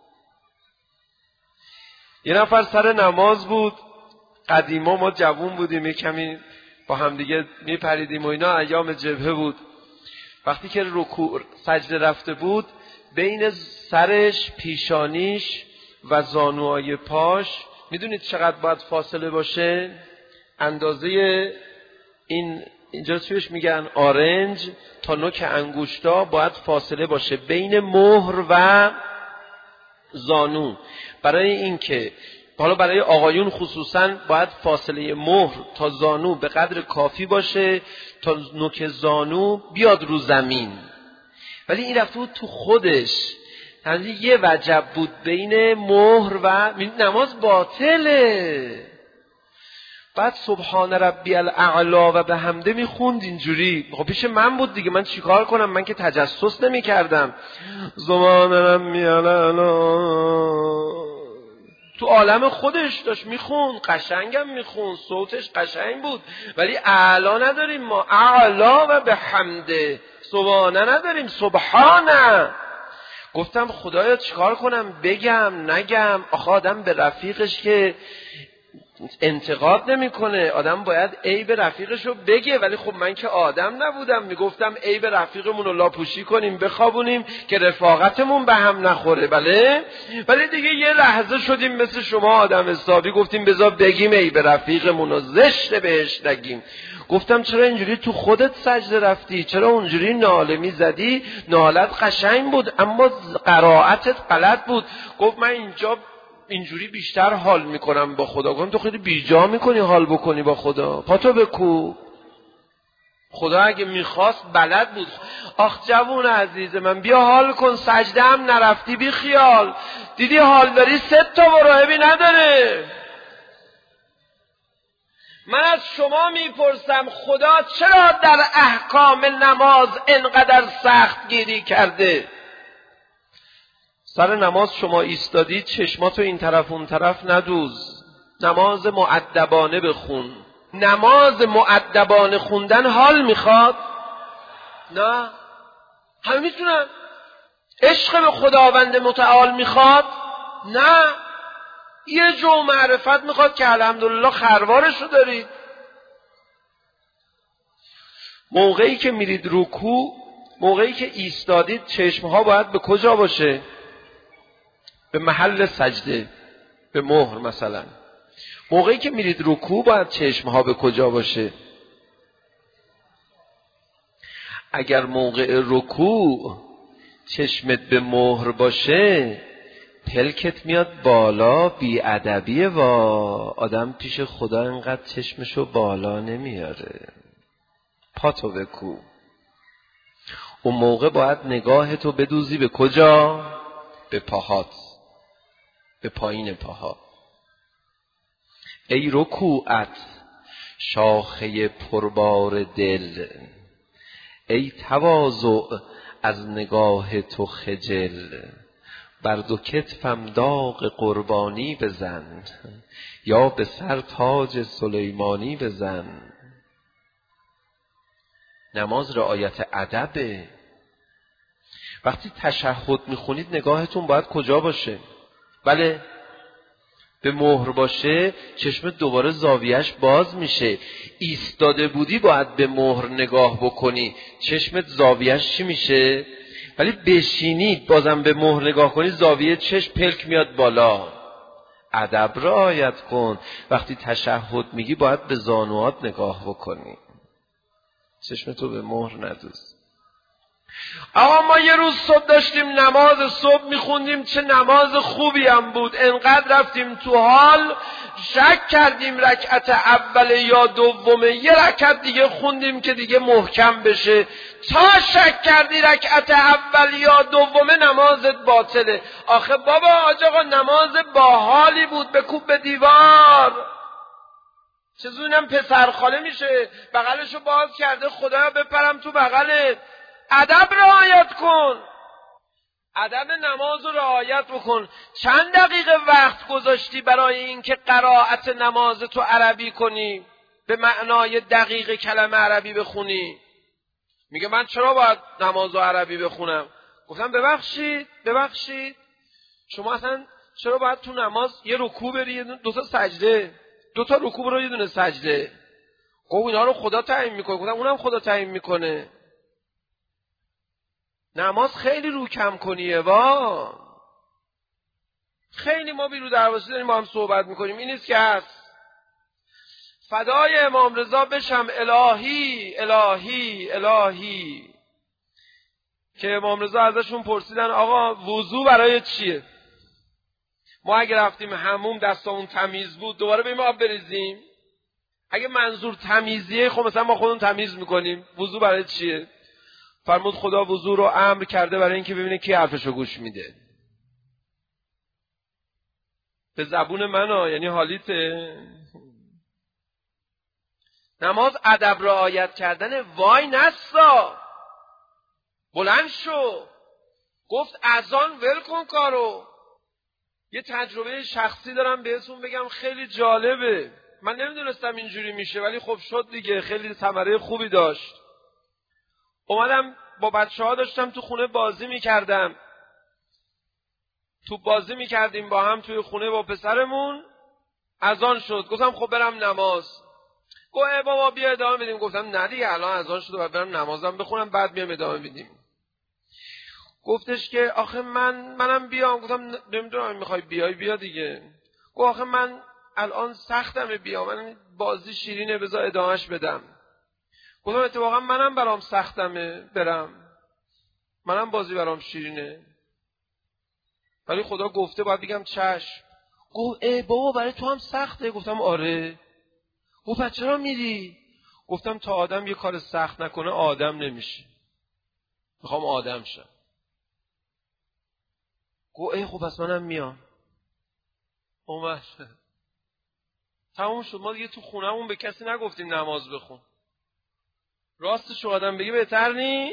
یه نفر سر نماز بود، قدیما ما جوون بودیم یه کمی با هم دیگه میپریدیم و اینا، ایام جبهه بود. وقتی که رکوع سجده رفته بود، بین سرش، پیشانیش و زانوهای پاش میدونید چقدر باید فاصله باشه؟ اندازه اینجا چیش میگن آرنج تا نوک انگشتا باید فاصله باشه بین مهر و زانو. برای اینکه حالا برای آقایون خصوصا باید فاصله مهر تا زانو به قدر کافی باشه تا نوک زانو بیاد رو زمین. ولی این رفته بود تو خودش، یعنی یه وجب بود بین مهر و نماز باطله. بعد سبحان ربی الاعلا و به حمده میخوند اینجوری. خب پیش من بود دیگه، من چیکار کنم؟ من که تجسس نمی کردم. سبحان ربی الاعلا تو عالم خودش داشت میخوند، قشنگم میخوند، صوتش قشنگ بود، ولی اعلا نداریم ما، اعلا و به حمده، سبحانه نداریم، سبحانه. گفتم خدایا چیکار کنم؟ بگم نگم؟ آخه آدم به رفیقش که انتقاد نمیکنه. آدم باید عیب رفیقشو بگه، ولی خب من که آدم نبودم میگفتم عیب رفیقمون رو لاپوشی کنیم بخوابونیم که رفاقتمون به هم نخوره. بله، ولی دیگه یه لحظه شدیم مثل شما آدم حسابی، گفتیم بذار بگیم عیب رفیقمون رو، زشته بهش نگیم. گفتم چرا اینجوری تو خودت سجده رفتی؟ چرا اونجوری ناله میزدی؟ نالت قشنگ بود اما قرائتت غلط بود. گفت من اینجا اینجوری بیشتر حال میکنم با خدا. گفتم تو خیلی بیجا میکنی حال بکنی با خدا، پاتو بکوب. خدا اگه میخواست بلد بود. آخ جوون عزیز من، بیا حال کن، سجده هم نرفتی بی خیال، دیدی حال داری 3 تا مراهبی نداره. من از شما میپرسم خدا چرا در احکام نماز انقدر سخت گیری کرده؟ سر نماز شما ایستادید، چشماتو این طرف اون طرف ندوز، نماز مؤدبانه بخون. نماز مؤدبانه خوندن حال میخواد؟ نه، همه میتونن. عشق به خداوند متعال میخواد؟ نه، یه جو معرفت میخواد که الحمدلله خروارشو دارید. موقعی که میرید رکوع، موقعی که ایستادید، چشمها باید به کجا باشه؟ به محل سجده، به مهر مثلا. موقعی که میرید رکوع باید چشمها به کجا باشه؟ اگر موقع رکوع چشمت به مهر باشه، پلکت میاد بالا، بی ادبیه. و آدم پیش خدا انقدر چشمشو بالا نمیاره. پاتو بکو. اون موقع باید نگاهتو بدوزی به کجا؟ به پاهات، به پایین پاها. ای رکوعت شاخه پربار دل، ای تواضع از نگاه تو خجل. بر 2 کتفم داغ قربانی بزن، یا به سر تاج سلیمانی بزن. نماز رعایت ادبه. وقتی تشهد میخونید نگاهتون باید کجا باشه؟ بله، به مهر باشه، چشم دوباره زاویهش باز میشه. ایستاده بودی باید به مهر نگاه بکنی، چشمت زاویهش چی میشه؟ ولی بشینید بازم به مهر نگاه کنی، زاویه چشم پلک میاد بالا. ادب رعایت کن. وقتی تشهد میگی باید به زانوات نگاه بکنی، چشمتو به مهر ندوز. آقا ما یه روز صبح داشتیم نماز صبح میخوندیم، چه نماز خوبی هم بود. انقدر رفتیم تو حال شک کردیم رکعت اول یا دومه. یه رکعت دیگه خوندیم که دیگه محکم بشه. تا شک کردی رکعت اول یا دومه نمازت باطله. آخه بابا آج آقا نماز با حالی بود، بکوب به دیوار. چه زونم پسر خاله میشه بغلشو باز کرده، خدا بپرم تو بغلت. ادب رعایت کن، ادب نماز رو رعایت بکن. چند دقیقه وقت گذاشتی برای اینکه قرائت نماز تو عربی کنی، به معنای دقیق کلمه عربی بخونی؟ میگه من چرا باید نماز رو عربی بخونم؟ گفتم ببخشید شما اصلا چرا باید تو نماز یه رکوع بری 2 تا سجده، 2 تا رکوع برو 1 دونه سجده؟ گفت اینا رو خدا تعیین میکنه. گفتم اونم خدا تعیین میکنه. نماز خیلی رو کم کنیه. خیلی ما بیرو درواسی داریم با هم صحبت میکنیم، این نیست که هست. فدای امام رضا بشم، الهی الهی الهی. که امام رضا ازشون پرسیدن آقا وضو برای چیه؟ ما اگه رفتیم حموم دستامون تمیز بود دوباره بریم آب بریزیم؟ اگه منظور تمیزیه خب مثلا ما خودمون تمیز میکنیم، وضو برای چیه؟ فرمود خدا وضو رو امر کرده برای اینکه ببینه کی حرفشو گوش میده. به زبون منو، یعنی حالیته. نماز ادب رعایت کردن. وای نسا، بلند شو. گفت اذان ول کن کارو. یه تجربه شخصی دارم بهتون بگم، خیلی جالبه. من نمیدونستم اینجوری میشه ولی خب شد دیگه، خیلی ثمره خوبی داشت. اومدم با بچه‌ها داشتم تو خونه بازی میکردم. تو بازی میکردیم با هم توی خونه با پسرمون. اذان شد، گفتم خب برم نماز. گفت بابا بیا ادامه بدیم. گفتم نه دیگه الان اذان شده و برم نمازم بخونم بعد میام ادامه بدیم. گفتش که آخه منم بیام. گفتم نمیدونم میخوای بیای بیا دیگه. گفت آخه من الان سختمه بیام، من بازی شیرینه بذار ادامهش بدم. گفتم اتفاقا منم برام سختمه برم، منم بازی برام شیرینه، ولی خدا گفته باید بگم چشم. گفت بابا برای تو هم سخته؟ گفتم آره. گفت پس چرا میری؟ گفتم تا آدم یه کار سخت نکنه آدم نمیشه، میخوام آدم شم. گفت خب پس منم میام. اومد تموم شد. ما دیگه تو خونمون به کسی نگفتیم نماز بخون. راستش آدم بگی بهتر نی؟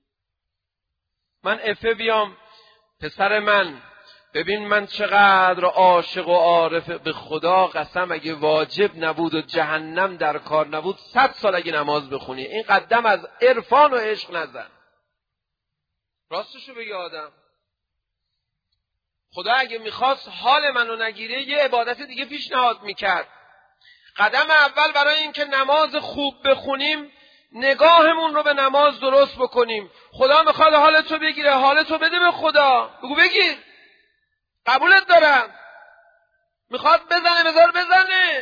من افه بیام پسر من ببین من چقدر عاشق و عارف به خدا، قسم اگه واجب نبود و جهنم در کار نبود 100 سال اگه نماز بخونی این قدم از عرفان و عشق نزن. راستشو بگی آدم. خدا اگه میخواست حال منو نگیره یه عبادت دیگه پیشنهاد میکرد. قدم اول برای اینکه نماز خوب بخونیم نگاهمون رو به نماز درست بکنیم. خدا میخواد حالتو بگیره، حالتو بده به خدا، بگو بگیر، قبولت دارم. میخواد بزنه بذار بزنه.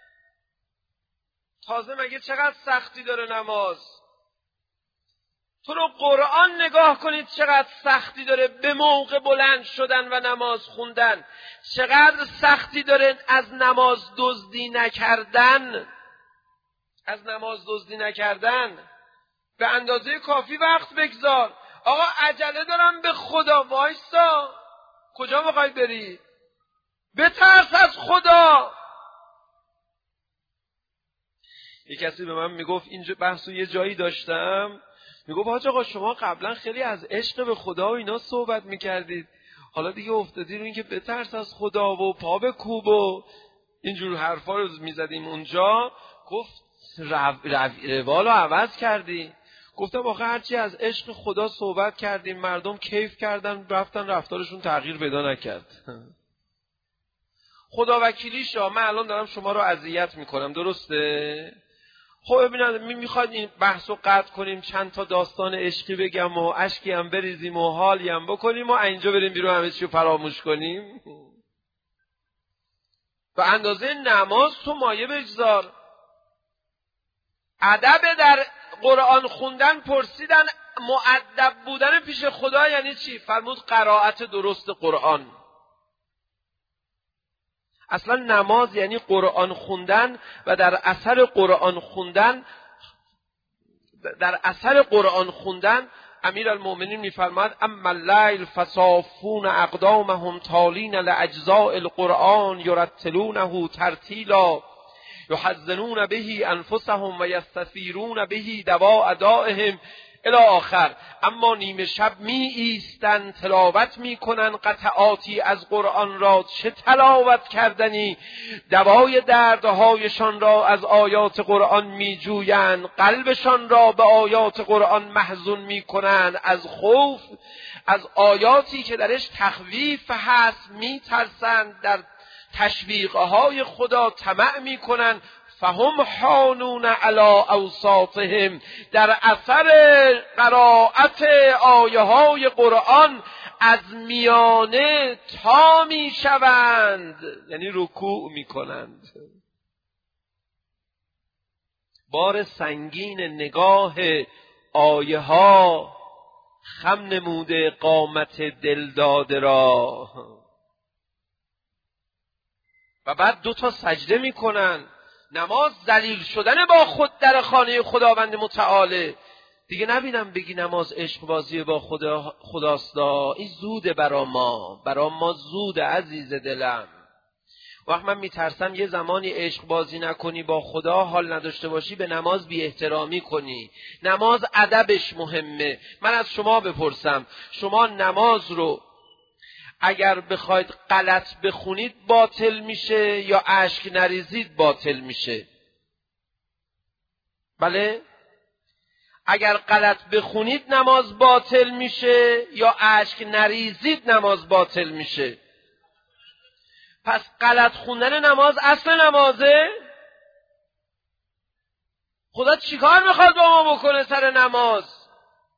تازه مگه چقدر سختی داره نماز؟ تو رو قرآن نگاه کنید چقدر سختی داره به موقع بلند شدن و نماز خوندن، چقدر سختی داره از نماز دزدی نکردن. از نماز دزدی نکردن. به اندازه کافی وقت بگذار. آقا عجله دارم به خدا. وایسا، کجا میخوای بری؟ بترس از خدا. یک کسی به من میگفت اینجا بحثو یه جایی داشتم، میگفت حاج آقا شما قبلا خیلی از عشق به خدا و اینا صحبت میکردید، حالا دیگه افتادی رو این که بترس از خدا و پا بکوب و اینجور حرفا رو میزدیم اونجا. گفت روالو عوض کردی. گفتم آخه هرچی از عشق خدا صحبت کردیم مردم کیف کردن رفتن رفتارشون تغییر پیدا نکرد. خدا وکیلیشا من الان دارم شما رو اذیت میکنم، درسته؟ خب ببینید میخواید این بحثو قطع کنیم چند تا داستان عشقی بگم و اشکی هم بریزیم و حالی هم بکنیم و اینجا بریم بیرون همه چی رو فراموش کنیم؟ به اندازه نماز تو مایه بگذار. ادب در قرآن خوندن پرسیدن مؤدب بودن پیش خدا یعنی چی؟ فرمود قرائت درست قرآن. اصلا نماز یعنی قرآن خوندن و در اثر قرآن خوندن امیرالمومنین میفرماد اما اللیل فصافون اقدامهم تالین لاجزاء القرآن یرتلونه ترتیلا یحزنون به انفسهم و یستثیرون به دواء دائهم الی آخر. اما نیمه شب می ایستن تلاوت می کنن قطعاتی از قرآن را، چه تلاوت کردنی، دوای دردهایشان را از آیات قرآن می جوین، قلبشان را به آیات قرآن محزون می کنن، از خوف از آیاتی که درش تخویف هست می ترسن، در تشویقهای خدا طمع می کنن. فهم حانون علی اوساطهم، در اثر قرائت آیه های قرآن از میانه تا می شوند، یعنی رکوع می کنند. بار سنگین نگاه آیه ها خم نموده قامت دلداده را. و بعد 2 سجده می کنن. نماز ذلیل شدن با خود در خانه خداوند متعاله. دیگه نبینم بگی نماز عشق بازی با خداستا. این زوده برا ما زوده عزیز دلم. وقت من میترسم یه زمانی عشق بازی نکنی با خدا، حال نداشته باشی به نماز بی احترامی کنی. نماز ادبش مهمه. من از شما بپرسم، شما نماز رو اگر بخواید غلط بخونید باطل میشه یا اشک نریزید باطل میشه؟ بله؟ اگر غلط بخونید نماز باطل میشه یا اشک نریزید نماز باطل میشه؟ پس غلط خوندن نماز اصل نمازه؟ خدا چیکار میخواد با ما بکنه سر نماز؟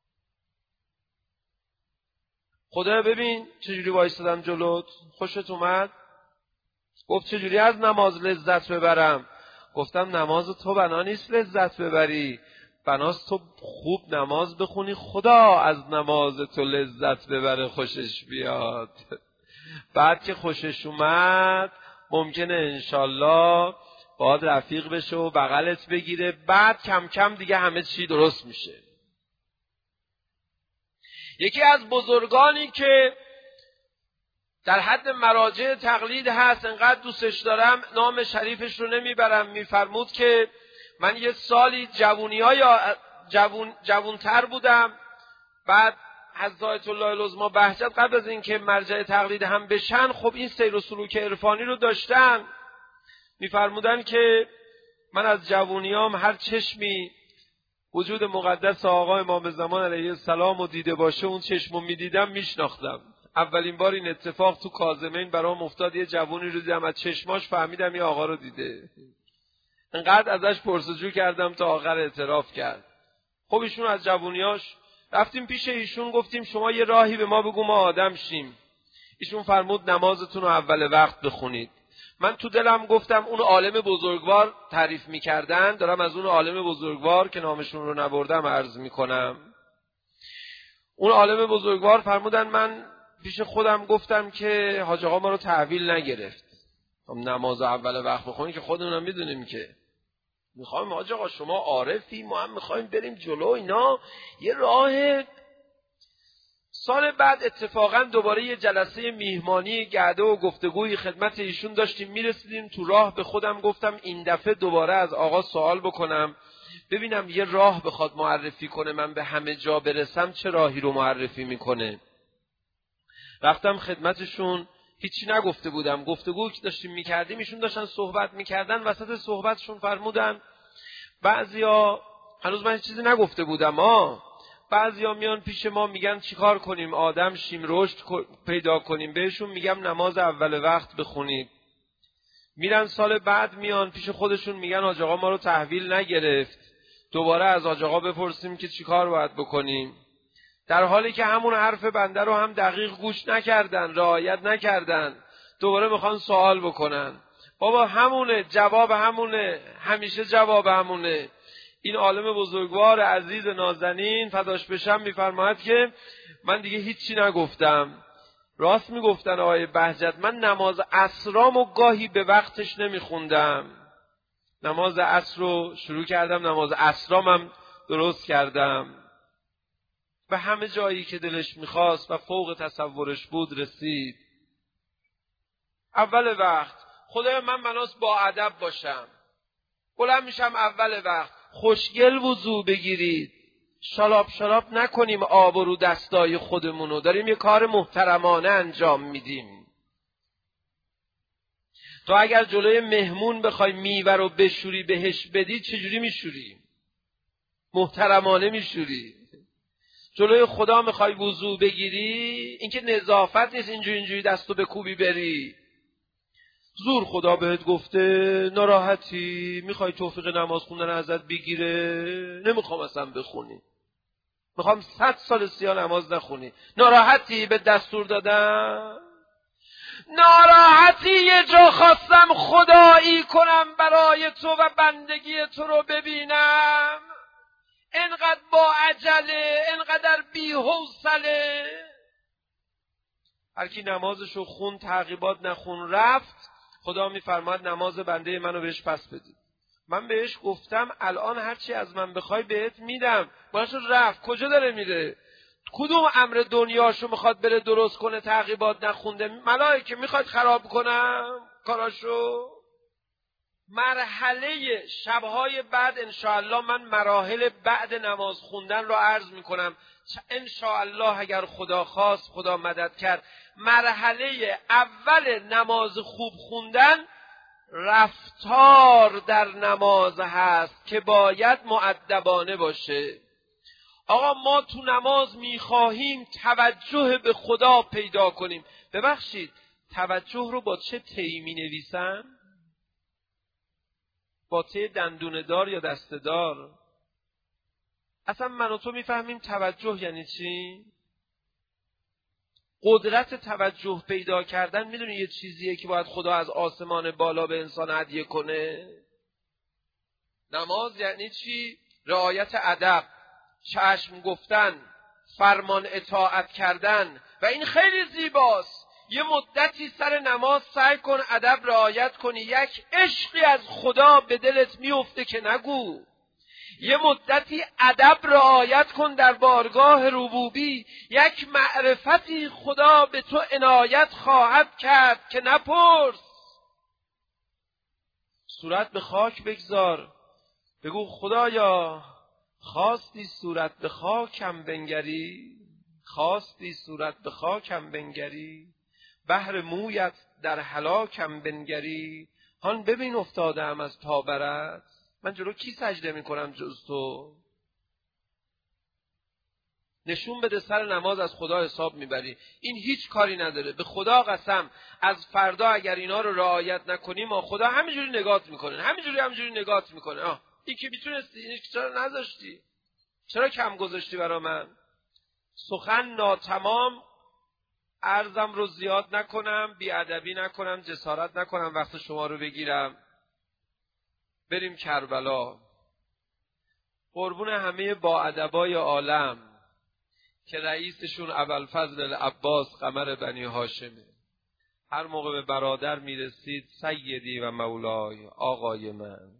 خدا ببین چجوری وایستادم جلوت، خوشت اومد؟ گفت چجوری از نماز لذت ببرم؟ گفتم نماز تو بنا نیست لذت ببری، بناست تو خوب نماز بخونی خدا از نماز تو لذت ببره، خوشش بیاد. بعد که خوشش اومد ممکنه انشالله باید رفیق بشه و بغلت بگیره، بعد کم کم دیگه همه چی درست میشه. یکی از بزرگانی که در حد مراجع تقلید هست، انقدر دوستش دارم نام شریفش رو نمیبرم، میفرمود که من یه سالی جوونتر بودم، بعد حضرت آیت الله العظمی بهجت قبل از اینکه مرجع تقلید هم بشن، خب این سیر و سلوک عرفانی رو داشتن. میفرمودن که من از جوونیام هر چشمی وجود مقدس آقا امام زمان علیه السلام رو دیده باشه اون چشمو میدیدم میشناختم. اولین بار این اتفاق تو کاظمین برام افتاد، یه جوونی رو دیدم از چشماش فهمیدم یه آقا رو دیده. انقدر ازش پرسجو کردم تا آخر اعتراف کرد. خب ایشون از جوونیاش رفتیم پیش ایشون، گفتیم شما یه راهی به ما بگو ما آدم شیم. ایشون فرمود نمازتون رو اول وقت بخونید. من تو دلم گفتم اون عالم بزرگوار تعریف میکردن، دارم از اون عالم بزرگوار که نامشون رو نبردم عرض میکنم. اون عالم بزرگوار فرمودن، من پیش خودم گفتم که حاج آقا ما رو تحویل نگرفت، نماز اول وقت بخونید که خودمونم میدونیم که میخوایم حاج آقا شما عارفی، ما هم میخوایم بریم جلو اینا، یه راه. سال بعد اتفاقا دوباره یه جلسه میهمانی گرده و گفتگوی خدمت ایشون داشتیم، میرسیدیم تو راه به خودم گفتم این دفعه دوباره از آقا سوال بکنم ببینم یه راه بخواد معرفی کنه من به همه جا برسم چه راهی رو معرفی میکنه. رفتم خدمتشون، هیچی نگفته بودم، گفتگویی که داشتیم میکردیم ایشون داشتن صحبت میکردن، وسط صحبتشون فرمودن بعضیا، هنوز من چیزی نگفته بودم، بعضیا میان پیش ما میگن چیکار کنیم آدم شیم رشد پیدا کنیم، بهشون میگم نماز اول وقت بخونید. میرن سال بعد میان پیش خودشون میگن حاج آقا ما رو تحویل نگرفت، دوباره از حاج آقا بپرسیم که چیکار باید بکنیم، در حالی که همون حرف بنده رو هم دقیق گوش نکردن، رعایت نکردن، دوباره میخوان سوال بکنن. بابا همونه، جواب همونه، همیشه جواب همونه. این عالم بزرگوار عزیز نازنین فداش بشم میفرماید که من دیگه هیچی نگفتم. راست میگفتن آقای بهجت، من نماز عصرامو گاهی به وقتش نمیخوندم، نماز عصر رو شروع کردم، نماز عصرامم درست کردم، به همه جایی که دلش میخواست و فوق تصورش بود رسید. اول وقت خدای من بناست با ادب باشم، بلند میشم اول وقت خوشگل وضو بگیرید، شالاب شالاب نکنیم آب رو دستای خودمونو، داریم یه کار محترمانه انجام میدیم. تو اگر جلوی مهمون بخوای میوه رو بشوری بهش بدی چجوری میشوری؟ محترمانه میشوری. جلوی خدا میخوای وضو بگیری، این که نظافت نیست اینجوری دستو به کوبی بری. زور خدا بهت گفته ناراحتی، میخوای توفیق نماز خوندن ازت بگیره، نمیخوام اصلا بخونی، میخوام 100 سال سیاه نماز نخونی، ناراحتی به دستور دادم، ناراحتی یه جا خواستم خدایی کنم برای تو و بندگی تو رو ببینم، انقدر با عجله، انقدر بی حوصله. هر کی نمازشو خون تعقیبات نخون رفت، خدا میفرماد نماز بنده منو بهش پس بدید. من بهش گفتم الان هرچی از من بخوای بهت میدم، باشو رفت. کجا داره میره؟ کدوم امر دنیاشو میخواد بره درست کنه تعقیبات نخونده؟ ملائکه میخواد خراب کنم کاراشو؟ مرحله شبهای بعد انشاءالله من مراحل بعد نماز خوندن رو عرض میکنم انشاءالله اگر خدا خواست، خدا مدد کرد. مرحله اول نماز خوب خوندن رفتار در نماز هست که باید مؤدبانه باشه. آقا ما تو نماز میخواهیم توجه به خدا پیدا کنیم. ببخشید توجه رو با چه تی می نویسن؟ با تی دندونه دار یا دسته دار؟ اصلا من و تو میفهمیم توجه یعنی چی؟ قدرت توجه پیدا کردن میدونی یه چیزیه که باید خدا از آسمان بالا به انسان هدیه کنه. نماز یعنی چی؟ رعایت ادب، چشم گفتن، فرمان اطاعت کردن، و این خیلی زیباست. یه مدتی سر نماز سعی کن ادب رعایت کنی، یک عشقی از خدا به دلت میفته که نگو. یه مدتی ادب رعایت کن در بارگاه ربوبی، یک معرفتی خدا به تو عنایت خواهد کرد که نپرس. صورت به خاک بگذار، بگو خدایا خواستی صورت به خاکم بنگری، خواستی صورت به خاکم بنگری، بهر مویت در هلاکم بنگری، هان ببین افتادم از پا برت، من جلو کی سجده میکنم جز تو؟ نشون بده سر نماز از خدا حساب میبری. این هیچ کاری نداره. به خدا قسم از فردا اگر اینا رو رعایت نکنیم ما خدا همینجوری نگات میکنه، همینجوری نگات میکنه. این که میتونستی، این چرا نذاشتی؟ چرا کم گذاشتی برا من؟ سخن ناتمام، عرضم رو زیاد نکنم، بیادبی نکنم، جسارت نکنم وقت شما رو بگیرم. بریم کربلا، قربون همه با ادبای عالم که رئیسشون ابوالفضل العباس قمر بنی هاشمه. هر موقع به برادر میرسید سیدی و مولای، آقای من.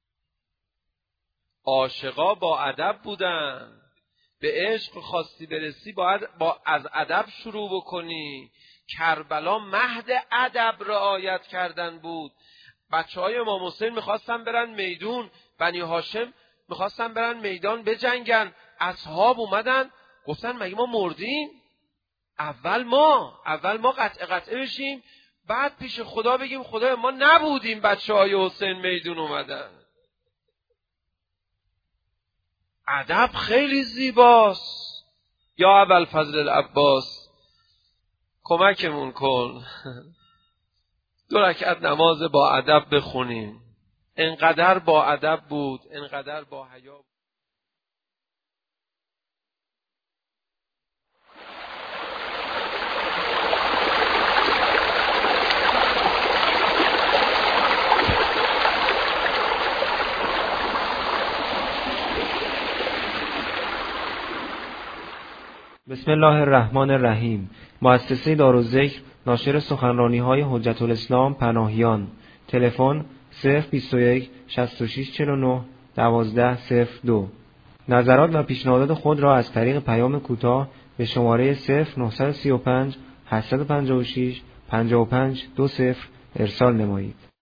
عاشقا با ادب بودن. به عشق خواستی برسی باید از ادب شروع بکنی. کربلا مهد ادب رعایت کردن بود. بچهای امام حسین میخواستن برن میدون، بنی هاشم میخواستن برن میدان بجنگن. اصحاب اومدن گفتن مگه ما مردیم؟ اول ما قطعه بشیم، بعد پیش خدا بگیم خدا ما نبودیم بچهای حسین میدون اومدن. ادب خیلی زیباست. یا ابوالفضل العباس کمکمون کن 2 رکعت نماز با ادب بخونیم. انقدر با ادب بود، انقدر با حیا بود. بسم الله الرحمن الرحیم. مؤسسه دارالذکر ناشر سخنرانی‌های حجت الاسلام پناهیان. تلفن 021 6649 1202. نظرات و پیشنهادات خود را از طریق پیام کوتاه به شماره 0935 856 5520 ارسال نمایید.